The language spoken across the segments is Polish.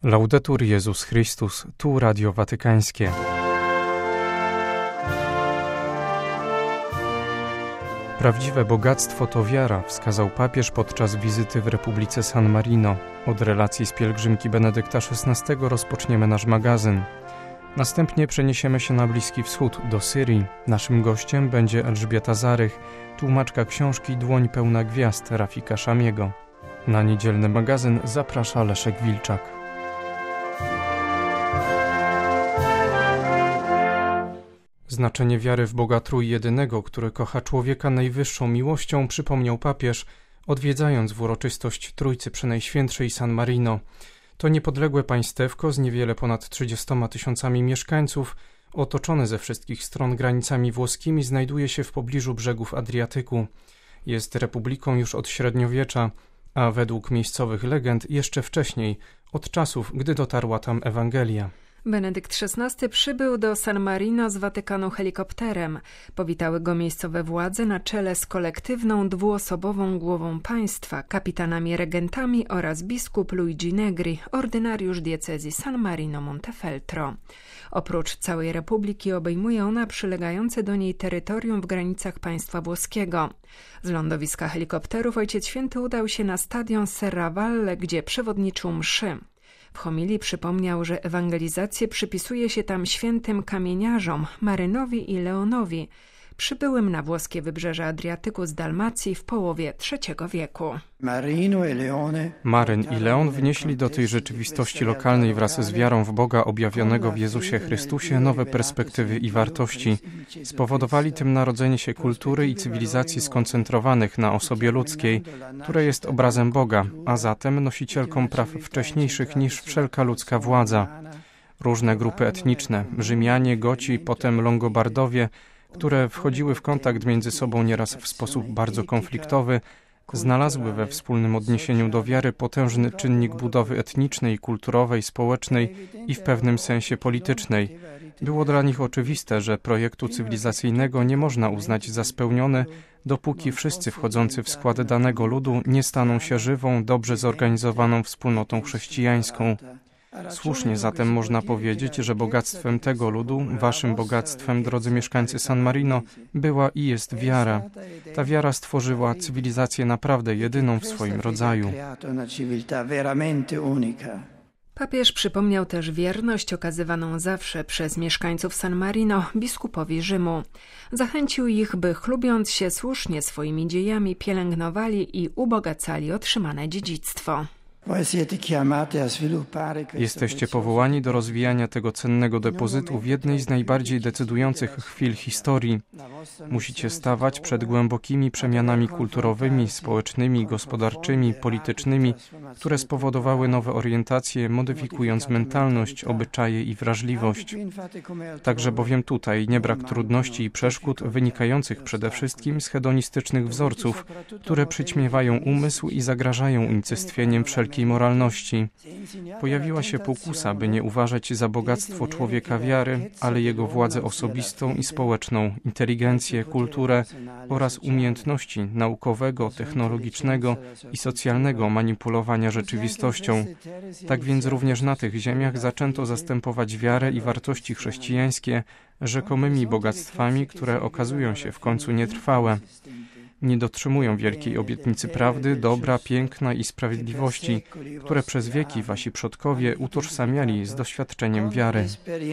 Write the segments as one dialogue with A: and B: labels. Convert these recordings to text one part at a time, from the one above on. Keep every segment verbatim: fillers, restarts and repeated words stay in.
A: Laudetur Jezus Chrystus, tu Radio Watykańskie. Prawdziwe bogactwo to wiara, wskazał papież podczas wizyty w Republice San Marino. Od relacji z pielgrzymki Benedykta szesnastego rozpoczniemy nasz magazyn. Następnie przeniesiemy się na Bliski Wschód, do Syrii. Naszym gościem będzie Elżbieta Zarych, tłumaczka książki Dłoń pełna gwiazd Rafika Szamiego. Na niedzielny magazyn zaprasza Leszek Wilczak. Znaczenie wiary w Boga Trójjedynego, który kocha człowieka najwyższą miłością, przypomniał papież, odwiedzając w uroczystość Trójcy Przenajświętszej San Marino. To niepodległe państewko z niewiele ponad trzydziestoma tysiącami mieszkańców, otoczone ze wszystkich stron granicami włoskimi, znajduje się w pobliżu brzegów Adriatyku. Jest republiką już od średniowiecza, a według miejscowych legend jeszcze wcześniej, od czasów, gdy dotarła tam Ewangelia.
B: Benedykt szesnasty przybył do San Marino z Watykanu helikopterem. Powitały go miejscowe władze na czele z kolektywną dwuosobową głową państwa, kapitanami regentami oraz biskup Luigi Negri, ordynariusz diecezji San Marino Montefeltro. Oprócz całej republiki obejmuje ona przylegające do niej terytorium w granicach państwa włoskiego. Z lądowiska helikopterów Ojciec Święty udał się na stadion Serravalle, gdzie przewodniczył mszy. W homilii przypomniał, że ewangelizację przypisuje się tam świętym kamieniarzom Marynowi i Leonowi, przybyłym na włoskie wybrzeże Adriatyku z Dalmacji w połowie trzeciego wieku.
A: Maryn i Leon wnieśli do tej rzeczywistości lokalnej wraz z wiarą w Boga objawionego w Jezusie Chrystusie nowe perspektywy i wartości. Spowodowali tym narodzenie się kultury i cywilizacji skoncentrowanych na osobie ludzkiej, która jest obrazem Boga, a zatem nosicielką praw wcześniejszych niż wszelka ludzka władza. Różne grupy etniczne, Rzymianie, Goci, potem Longobardowie, które wchodziły w kontakt między sobą nieraz w sposób bardzo konfliktowy, znalazły we wspólnym odniesieniu do wiary potężny czynnik budowy etnicznej, kulturowej, społecznej i w pewnym sensie politycznej. Było dla nich oczywiste, że projektu cywilizacyjnego nie można uznać za spełniony, dopóki wszyscy wchodzący w skład danego ludu nie staną się żywą, dobrze zorganizowaną wspólnotą chrześcijańską. Słusznie zatem można powiedzieć, że bogactwem tego ludu, waszym bogactwem, drodzy mieszkańcy San Marino, była i jest wiara. Ta wiara stworzyła cywilizację naprawdę jedyną w swoim rodzaju.
B: Papież przypomniał też wierność okazywaną zawsze przez mieszkańców San Marino biskupowi Rzymu. Zachęcił ich, by chlubiąc się słusznie swoimi dziejami, pielęgnowali i ubogacali otrzymane dziedzictwo.
A: Jesteście powołani do rozwijania tego cennego depozytu w jednej z najbardziej decydujących chwil historii. Musicie stawać przed głębokimi przemianami kulturowymi, społecznymi, gospodarczymi, politycznymi, które spowodowały nowe orientacje, modyfikując mentalność, obyczaje i wrażliwość. Także bowiem tutaj nie brak trudności i przeszkód wynikających przede wszystkim z hedonistycznych wzorców, które przyćmiewają umysł i zagrażają unicestwieniem wszelkich moralności. Pojawiła się pokusa, by nie uważać za bogactwo człowieka wiary, ale jego władzę osobistą i społeczną, inteligencję, kulturę oraz umiejętności naukowego, technologicznego i socjalnego manipulowania rzeczywistością. Tak więc również na tych ziemiach zaczęto zastępować wiarę i wartości chrześcijańskie rzekomymi bogactwami, które okazują się w końcu nietrwałe. Nie dotrzymują wielkiej obietnicy prawdy, dobra, piękna i sprawiedliwości, które przez wieki wasi przodkowie utożsamiali z doświadczeniem wiary.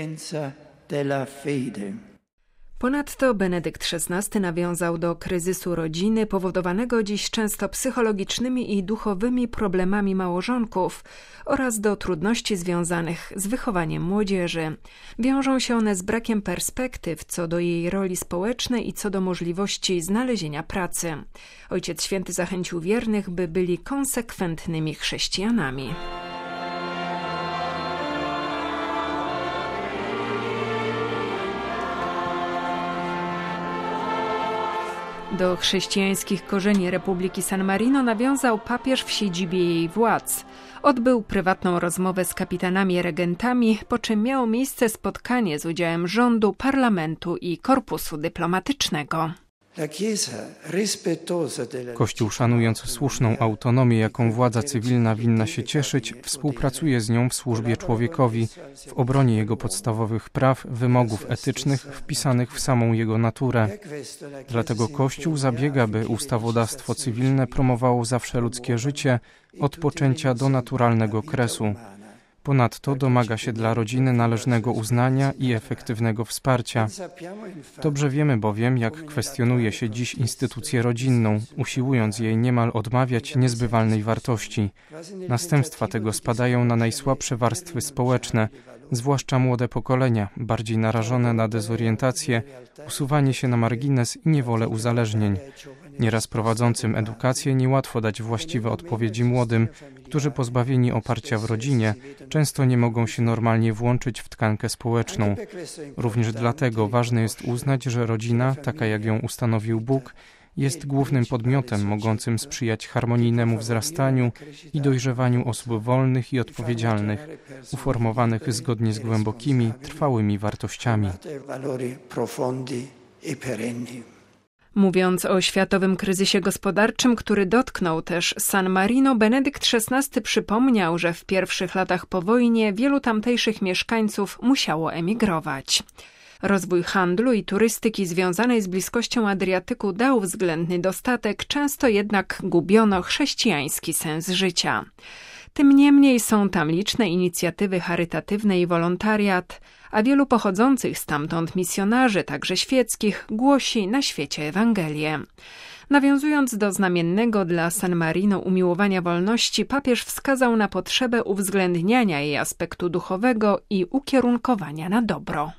B: Ponadto Benedykt szesnasty nawiązał do kryzysu rodziny powodowanego dziś często psychologicznymi i duchowymi problemami małżonków oraz do trudności związanych z wychowaniem młodzieży. Wiążą się one z brakiem perspektyw co do jej roli społecznej i co do możliwości znalezienia pracy. Ojciec Święty zachęcił wiernych, by byli konsekwentnymi chrześcijanami. Do chrześcijańskich korzeni Republiki San Marino nawiązał papież w siedzibie jej władz. Odbył prywatną rozmowę z kapitanami regentami, po czym miało miejsce spotkanie z udziałem rządu, parlamentu i korpusu dyplomatycznego.
A: Kościół, szanując słuszną autonomię, jaką władza cywilna winna się cieszyć, współpracuje z nią w służbie człowiekowi, w obronie jego podstawowych praw, wymogów etycznych wpisanych w samą jego naturę. Dlatego Kościół zabiega, by ustawodawstwo cywilne promowało zawsze ludzkie życie od poczęcia do naturalnego kresu. Ponadto domaga się dla rodziny należnego uznania i efektywnego wsparcia. Dobrze wiemy bowiem, jak kwestionuje się dziś instytucję rodzinną, usiłując jej niemal odmawiać niezbywalnej wartości. Następstwa tego spadają na najsłabsze warstwy społeczne, zwłaszcza młode pokolenia, bardziej narażone na dezorientację, usuwanie się na margines i niewolę uzależnień. Nieraz prowadzącym edukację niełatwo dać właściwe odpowiedzi młodym, którzy pozbawieni oparcia w rodzinie często nie mogą się normalnie włączyć w tkankę społeczną. Również dlatego ważne jest uznać, że rodzina, taka jak ją ustanowił Bóg, jest głównym podmiotem mogącym sprzyjać harmonijnemu wzrastaniu i dojrzewaniu osób wolnych i odpowiedzialnych, uformowanych zgodnie z głębokimi, trwałymi wartościami.
B: Mówiąc o światowym kryzysie gospodarczym, który dotknął też San Marino, Benedykt szesnasty przypomniał, że w pierwszych latach po wojnie wielu tamtejszych mieszkańców musiało emigrować. Rozwój handlu i turystyki związanej z bliskością Adriatyku dał względny dostatek, często jednak gubiono chrześcijański sens życia. Tym niemniej są tam liczne inicjatywy charytatywne i wolontariat, a wielu pochodzących stamtąd misjonarzy, także świeckich, głosi na świecie Ewangelię. Nawiązując do znamiennego dla San Marino umiłowania wolności, papież wskazał na potrzebę uwzględniania jej aspektu duchowego i ukierunkowania na dobro.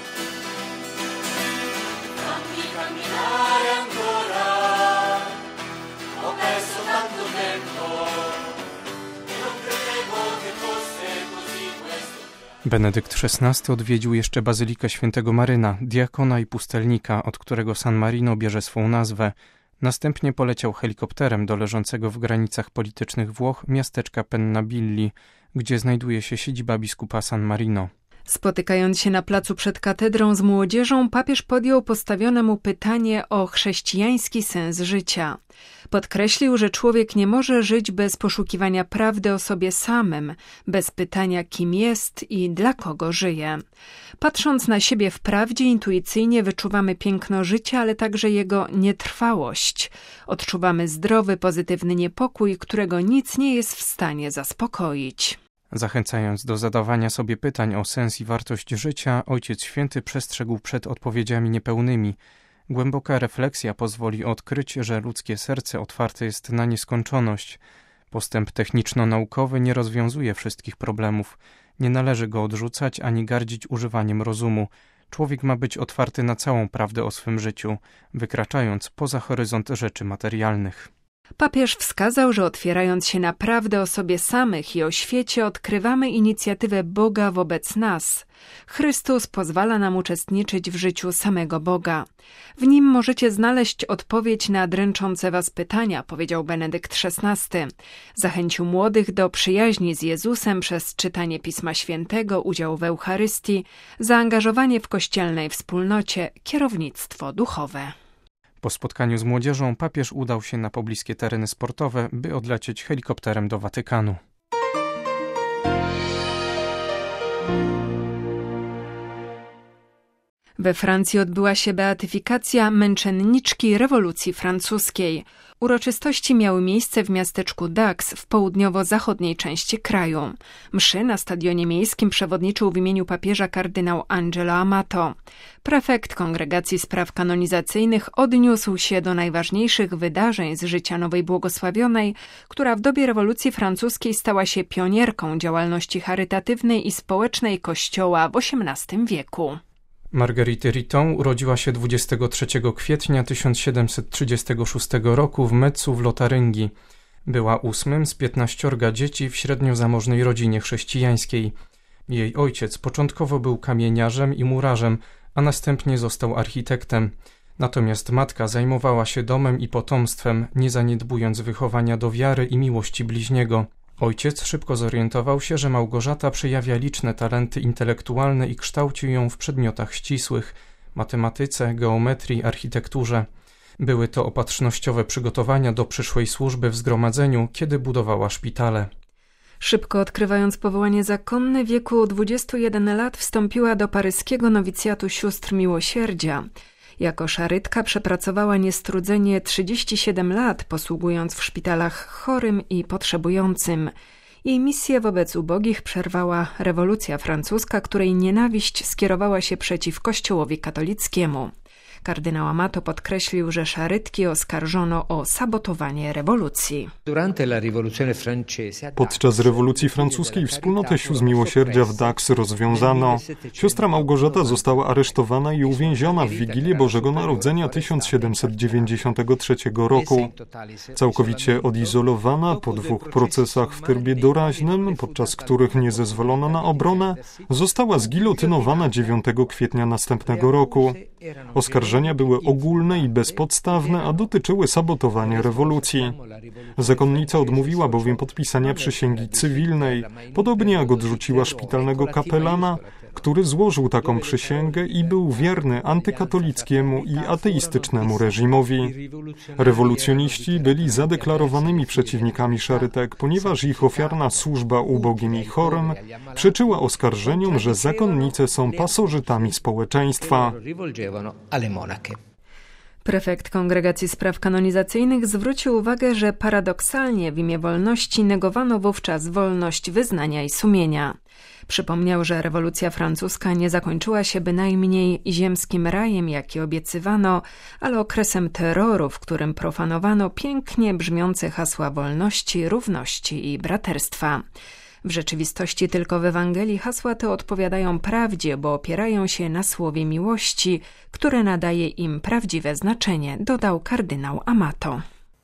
A: Benedykt szesnasty odwiedził jeszcze Bazylikę Świętego Maryna, diakona i pustelnika, od którego San Marino bierze swą nazwę. Następnie poleciał helikopterem do leżącego w granicach politycznych Włoch miasteczka Pennabilli, gdzie znajduje się siedziba biskupa San Marino.
B: Spotykając się na placu przed katedrą z młodzieżą, papież podjął postawione mu pytanie o chrześcijański sens życia. Podkreślił, że człowiek nie może żyć bez poszukiwania prawdy o sobie samym, bez pytania, kim jest i dla kogo żyje. Patrząc na siebie w prawdzie, intuicyjnie wyczuwamy piękno życia, ale także jego nietrwałość. Odczuwamy zdrowy, pozytywny niepokój, którego nic nie jest w stanie zaspokoić.
A: Zachęcając do zadawania sobie pytań o sens i wartość życia, Ojciec Święty przestrzegł przed odpowiedziami niepełnymi. Głęboka refleksja pozwoli odkryć, że ludzkie serce otwarte jest na nieskończoność. Postęp techniczno-naukowy nie rozwiązuje wszystkich problemów. Nie należy go odrzucać ani gardzić używaniem rozumu. Człowiek ma być otwarty na całą prawdę o swym życiu, wykraczając poza horyzont rzeczy materialnych.
B: Papież wskazał, że otwierając się na prawdę o sobie samych i o świecie, odkrywamy inicjatywę Boga wobec nas. Chrystus pozwala nam uczestniczyć w życiu samego Boga. W nim możecie znaleźć odpowiedź na dręczące was pytania, powiedział Benedykt szesnasty. Zachęcił młodych do przyjaźni z Jezusem przez czytanie Pisma Świętego, udział w Eucharystii, zaangażowanie w kościelnej wspólnocie, kierownictwo duchowe.
A: Po spotkaniu z młodzieżą papież udał się na pobliskie tereny sportowe, by odlecieć helikopterem do Watykanu.
B: We Francji odbyła się beatyfikacja męczenniczki rewolucji francuskiej. Uroczystości miały miejsce w miasteczku Dax w południowo-zachodniej części kraju. Mszy na stadionie miejskim przewodniczył w imieniu papieża kardynał Angelo Amato. Prefekt Kongregacji Spraw Kanonizacyjnych odniósł się do najważniejszych wydarzeń z życia nowej błogosławionej, która w dobie rewolucji francuskiej stała się pionierką działalności charytatywnej i społecznej Kościoła w osiemnastym wieku.
A: Marguerite Riton urodziła się dwudziestego trzeciego kwietnia tysiąc siedemset trzydziestego szóstego roku w Metzu w Lotaryngii. Była ósmym z piętnaściorga dzieci w średnio zamożnej rodzinie chrześcijańskiej. Jej ojciec początkowo był kamieniarzem i murarzem, a następnie został architektem. Natomiast matka zajmowała się domem i potomstwem, nie zaniedbując wychowania do wiary i miłości bliźniego. Ojciec szybko zorientował się, że Małgorzata przejawia liczne talenty intelektualne i kształcił ją w przedmiotach ścisłych – matematyce, geometrii, architekturze. Były to opatrznościowe przygotowania do przyszłej służby w zgromadzeniu, kiedy budowała szpitale.
B: Szybko odkrywając powołanie zakonne, w wieku dwudziestu jeden lat wstąpiła do paryskiego nowicjatu sióstr miłosierdzia. Jako szarytka przepracowała niestrudzenie trzydzieści siedem lat, posługując w szpitalach chorym i potrzebującym. Jej misję wobec ubogich przerwała rewolucja francuska, której nienawiść skierowała się przeciw Kościołowi katolickiemu. Kardynał Amato podkreślił, że szarytki oskarżono o sabotowanie rewolucji.
C: Podczas rewolucji francuskiej wspólnotę sióstr miłosierdzia w Dax rozwiązano. Siostra Małgorzata została aresztowana i uwięziona w Wigilię Bożego Narodzenia tysiąc siedemset dziewięćdziesiątego trzeciego roku. Całkowicie odizolowana po dwóch procesach w trybie doraźnym, podczas których nie zezwolono na obronę, została zgilotynowana dziewiątego kwietnia następnego roku. Oskarżenia były ogólne i bezpodstawne, a dotyczyły sabotowania rewolucji. Zakonnica odmówiła bowiem podpisania przysięgi cywilnej, podobnie jak odrzuciła szpitalnego kapelana, który złożył taką przysięgę i był wierny antykatolickiemu i ateistycznemu reżimowi. Rewolucjoniści byli zadeklarowanymi przeciwnikami szarytek, ponieważ ich ofiarna służba ubogim i chorym przeczyła oskarżeniom, że zakonnice są pasożytami społeczeństwa.
B: Prefekt Kongregacji Spraw Kanonizacyjnych zwrócił uwagę, że paradoksalnie w imię wolności negowano wówczas wolność wyznania i sumienia. Przypomniał, że rewolucja francuska nie zakończyła się bynajmniej ziemskim rajem, jaki obiecywano, ale okresem terroru, w którym profanowano pięknie brzmiące hasła wolności, równości i braterstwa. W rzeczywistości tylko w Ewangelii hasła te odpowiadają prawdzie, bo opierają się na słowie miłości, które nadaje im prawdziwe znaczenie, dodał kardynał Amato.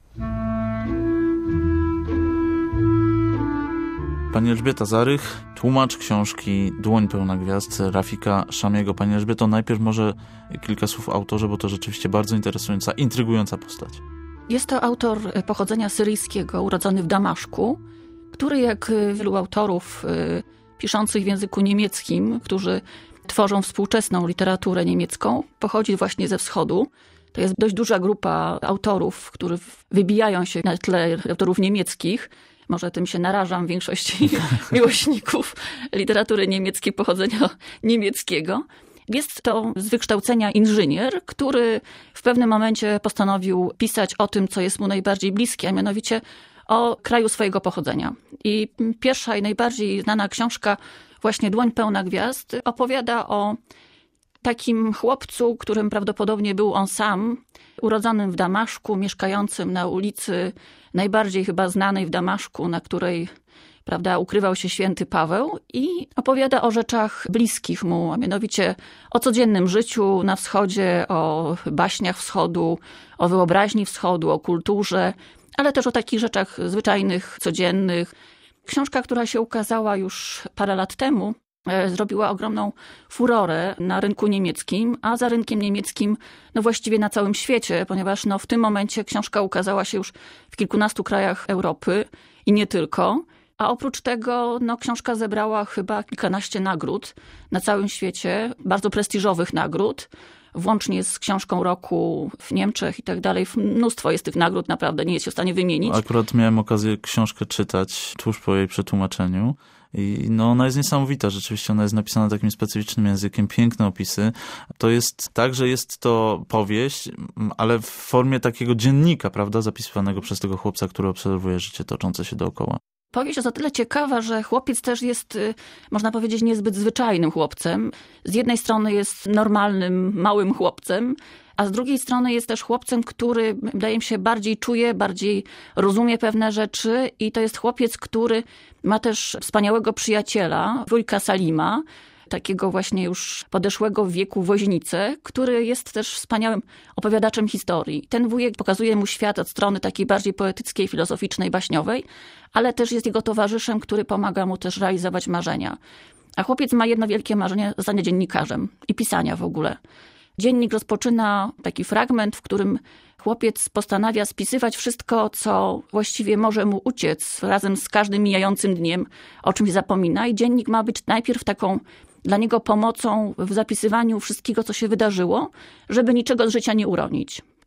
D: Pani Elżbieta Zarych, tłumacz książki Dłoń pełna gwiazd Rafika Szamiego. Pani Elżbieto, najpierw może kilka słów o autorze, bo to rzeczywiście bardzo interesująca, intrygująca postać.
E: Jest to autor pochodzenia syryjskiego, urodzony w Damaszku, który jak wielu autorów piszących w języku niemieckim, którzy tworzą współczesną literaturę niemiecką, pochodzi właśnie ze wschodu. To jest dość duża grupa autorów, którzy wybijają się na tle autorów niemieckich. Może tym się narażam większości miłośników literatury niemieckiej pochodzenia niemieckiego. Jest to z wykształcenia inżynier, który w pewnym momencie postanowił pisać o tym, co jest mu najbardziej bliskie, a mianowicie o kraju swojego pochodzenia. I pierwsza i najbardziej znana książka, właśnie Dłoń pełna gwiazd, opowiada o takim chłopcu, którym prawdopodobnie był on sam, urodzonym w Damaszku, mieszkającym na ulicy najbardziej chyba znanej w Damaszku, na której, prawda, ukrywał się święty Paweł, i opowiada o rzeczach bliskich mu, a mianowicie o codziennym życiu na wschodzie, o baśniach wschodu, o wyobraźni wschodu, o kulturze, ale też o takich rzeczach zwyczajnych, codziennych. Książka, która się ukazała już parę lat temu, zrobiła ogromną furorę na rynku niemieckim, a za rynkiem niemieckim no właściwie na całym świecie, ponieważ no w tym momencie książka ukazała się już w kilkunastu krajach Europy i nie tylko. A oprócz tego no, książka zebrała chyba kilkanaście nagród na całym świecie, bardzo prestiżowych nagród, włącznie z książką roku w Niemczech i tak dalej. Mnóstwo jest tych nagród, naprawdę nie jest się w stanie wymienić.
D: Akurat miałem okazję książkę czytać tuż po jej przetłumaczeniu. I no ona jest niesamowita, rzeczywiście ona jest napisana takim specyficznym językiem, piękne opisy. To jest tak, że jest to powieść, ale w formie takiego dziennika, prawda, zapisywanego przez tego chłopca, który obserwuje życie toczące się dookoła.
E: Powieść jest o tyle ciekawa, że chłopiec też jest, można powiedzieć, niezbyt zwyczajnym chłopcem. Z jednej strony jest normalnym, małym chłopcem, a z drugiej strony jest też chłopcem, który, wydaje mi się, bardziej czuje, bardziej rozumie pewne rzeczy i to jest chłopiec, który ma też wspaniałego przyjaciela, wujka Salima, takiego właśnie już podeszłego w wieku woźnicę, który jest też wspaniałym opowiadaczem historii. Ten wujek pokazuje mu świat od strony takiej bardziej poetyckiej, filozoficznej, baśniowej, ale też jest jego towarzyszem, który pomaga mu też realizować marzenia. A chłopiec ma jedno wielkie marzenie, zostanie dziennikarzem i pisania w ogóle. Dziennik rozpoczyna taki fragment, w którym chłopiec postanawia spisywać wszystko, co właściwie może mu uciec razem z każdym mijającym dniem, o czymś zapomina. I dziennik ma być najpierw taką dla niego pomocą w zapisywaniu wszystkiego, co się wydarzyło, żeby niczego z życia nie uronić.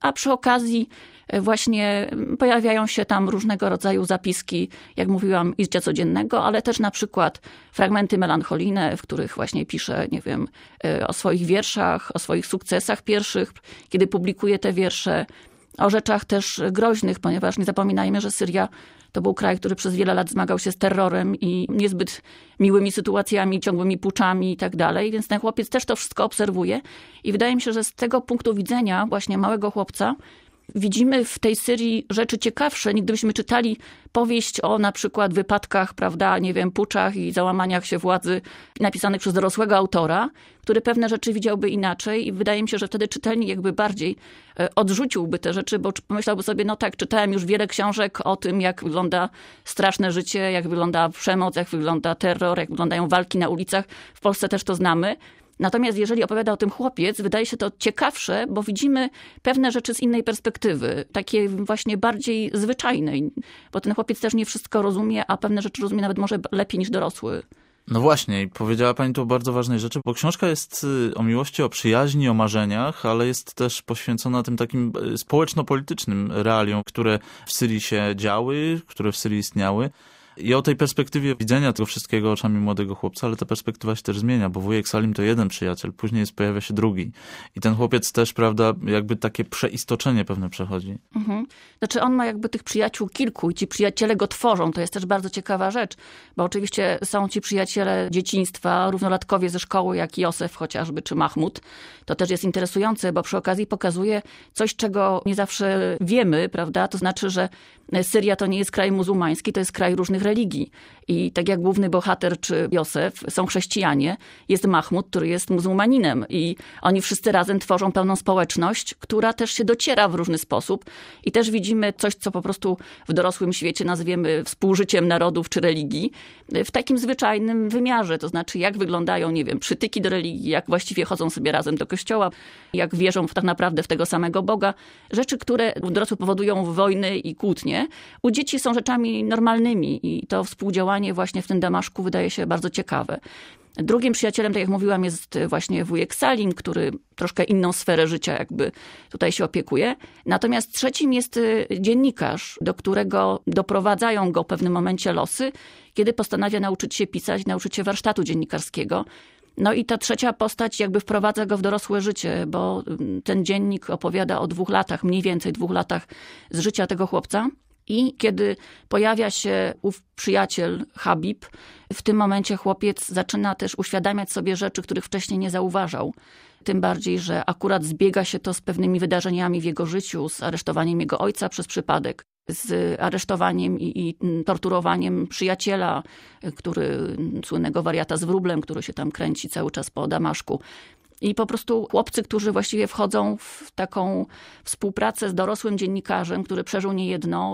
E: a przy okazji właśnie pojawiają się tam różnego rodzaju zapiski, jak mówiłam, z życia codziennego, ale też na przykład fragmenty melancholijne, w których właśnie pisze, nie wiem, o swoich wierszach, o swoich sukcesach pierwszych, kiedy publikuje te wiersze, o rzeczach też groźnych, ponieważ nie zapominajmy, że Syria to był kraj, który przez wiele lat zmagał się z terrorem i niezbyt miłymi sytuacjami, ciągłymi puczami i tak dalej, więc ten chłopiec też to wszystko obserwuje i wydaje mi się, że z tego punktu widzenia właśnie małego chłopca widzimy w tej Syrii rzeczy ciekawsze. Gdybyśmy czytali powieść o na przykład wypadkach, prawda, nie wiem, puczach i załamaniach się władzy napisanych przez dorosłego autora, który pewne rzeczy widziałby inaczej i wydaje mi się, że wtedy czytelnik jakby bardziej odrzuciłby te rzeczy, bo pomyślałby sobie, no tak, czytałem już wiele książek o tym, jak wygląda straszne życie, jak wygląda przemoc, jak wygląda terror, jak wyglądają walki na ulicach. W Polsce też to znamy. Natomiast jeżeli opowiada o tym chłopiec, wydaje się to ciekawsze, bo widzimy pewne rzeczy z innej perspektywy, takiej właśnie bardziej zwyczajnej, bo ten chłopiec też nie wszystko rozumie, a pewne rzeczy rozumie nawet może lepiej niż dorosły.
D: No właśnie, powiedziała pani tu o bardzo ważnej rzeczy, bo książka jest o miłości, o przyjaźni, o marzeniach, ale jest też poświęcona tym takim społeczno-politycznym realiom, które w Syrii się działy, które w Syrii istniały. I o tej perspektywie widzenia tego wszystkiego oczami młodego chłopca, ale ta perspektywa się też zmienia, bo wujek Salim to jeden przyjaciel, później jest, pojawia się drugi. I ten chłopiec też, prawda, jakby takie przeistoczenie pewne przechodzi.
E: Mhm. Znaczy on ma jakby tych przyjaciół kilku i ci przyjaciele go tworzą. To jest też bardzo ciekawa rzecz, bo oczywiście są ci przyjaciele dzieciństwa, równolatkowie ze szkoły, jak Józef chociażby, czy Mahmud. To też jest interesujące, bo przy okazji pokazuje coś, czego nie zawsze wiemy, prawda, to znaczy, że Syria to nie jest kraj muzułmański, to jest kraj różnych religii. I tak jak główny bohater czy Józef są chrześcijanie, jest Mahmud, który jest muzułmaninem. I oni wszyscy razem tworzą pełną społeczność, która też się dociera w różny sposób. I też widzimy coś, co po prostu w dorosłym świecie nazwiemy współżyciem narodów czy religii, w takim zwyczajnym wymiarze. To znaczy, jak wyglądają, nie wiem, przytyki do religii, jak właściwie chodzą sobie razem do kościoła, jak wierzą w, tak naprawdę w tego samego Boga. Rzeczy, które u dorosłych powodują wojny i kłótnie, u dzieci są rzeczami normalnymi i to współdziałanie właśnie w tym Damaszku wydaje się bardzo ciekawe. Drugim przyjacielem, tak jak mówiłam, jest właśnie wujek Salim, który troszkę inną sferę życia jakby tutaj się opiekuje. Natomiast trzecim jest dziennikarz, do którego doprowadzają go w pewnym momencie losy, kiedy postanawia nauczyć się pisać, nauczyć się warsztatu dziennikarskiego. No i ta trzecia postać jakby wprowadza go w dorosłe życie, bo ten dziennik opowiada o dwóch latach, mniej więcej dwóch latach z życia tego chłopca. I kiedy pojawia się ów przyjaciel Habib, w tym momencie chłopiec zaczyna też uświadamiać sobie rzeczy, których wcześniej nie zauważał. Tym bardziej, że akurat zbiega się to z pewnymi wydarzeniami w jego życiu, z aresztowaniem jego ojca przez przypadek, z aresztowaniem i, i torturowaniem przyjaciela, który, słynnego wariata z wróblem, który się tam kręci cały czas po Damaszku. I po prostu chłopcy, którzy właściwie wchodzą w taką współpracę z dorosłym dziennikarzem, który przeżył niejedno,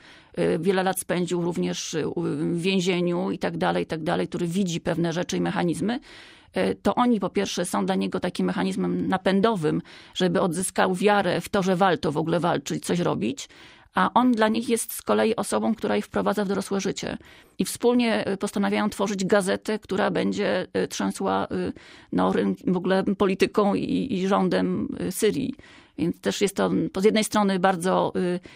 E: wiele lat spędził również w więzieniu i tak dalej, i tak dalej, który widzi pewne rzeczy i mechanizmy, to oni po pierwsze są dla niego takim mechanizmem napędowym, żeby odzyskał wiarę w to, że warto w ogóle walczyć, coś robić, a on dla nich jest z kolei osobą, która ich wprowadza w dorosłe życie. I wspólnie postanawiają tworzyć gazetę, która będzie trzęsła no, w ogóle polityką i, i rządem Syrii. Więc też jest to z jednej strony bardzo,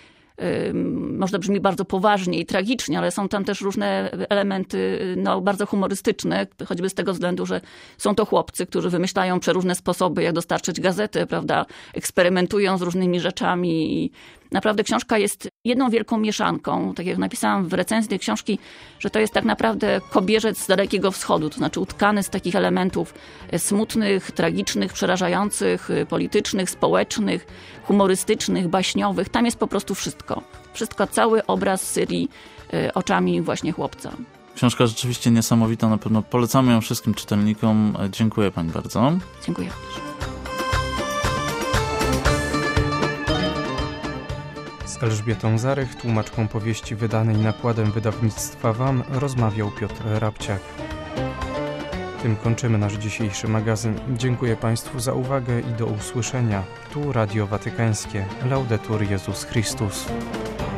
E: może brzmi bardzo poważnie i tragicznie, ale są tam też różne elementy no, bardzo humorystyczne, choćby z tego względu, że są to chłopcy, którzy wymyślają przeróżne sposoby, jak dostarczyć gazetę, prawda, eksperymentują z różnymi rzeczami i naprawdę książka jest jedną wielką mieszanką. Tak jak napisałam w recenzji tej książki, że to jest tak naprawdę kobierzec z Dalekiego Wschodu, to znaczy utkany z takich elementów smutnych, tragicznych, przerażających, politycznych, społecznych, humorystycznych, baśniowych. Tam jest po prostu wszystko. Wszystko, cały obraz Syrii oczami właśnie chłopca.
D: Książka rzeczywiście niesamowita, na pewno polecamy ją wszystkim czytelnikom. Dziękuję pani bardzo.
E: Dziękuję.
A: Z Elżbietą Zarych, tłumaczką powieści wydanej nakładem wydawnictwa W A M, rozmawiał Piotr Rabciak. Tym kończymy nasz dzisiejszy magazyn. Dziękuję Państwu za uwagę i do usłyszenia. Tu Radio Watykańskie. Laudetur Jezus Chrystus.